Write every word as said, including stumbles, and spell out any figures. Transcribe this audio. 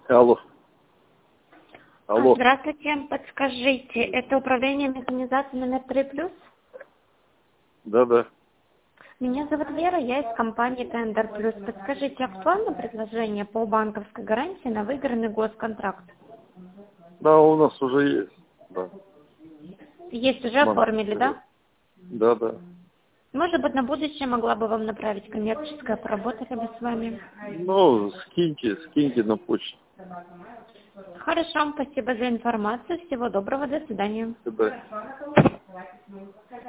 Алло. Алло. Здравствуйте, подскажите, это управление механизации номер три плюс? Да-да. Меня зовут Лера, я из компании Тендер Плюс. Подскажите, актуально предложение по банковской гарантии на выигранный госконтракт? Да, у нас уже есть. Да. Есть, уже оформили, да? Да-да. Может быть, на будущее могла бы вам направить коммерческое, поработали бы с вами. Ну, скиньте, скиньте на почту. Хорошо, спасибо за информацию. Всего доброго, до свидания. До свидания.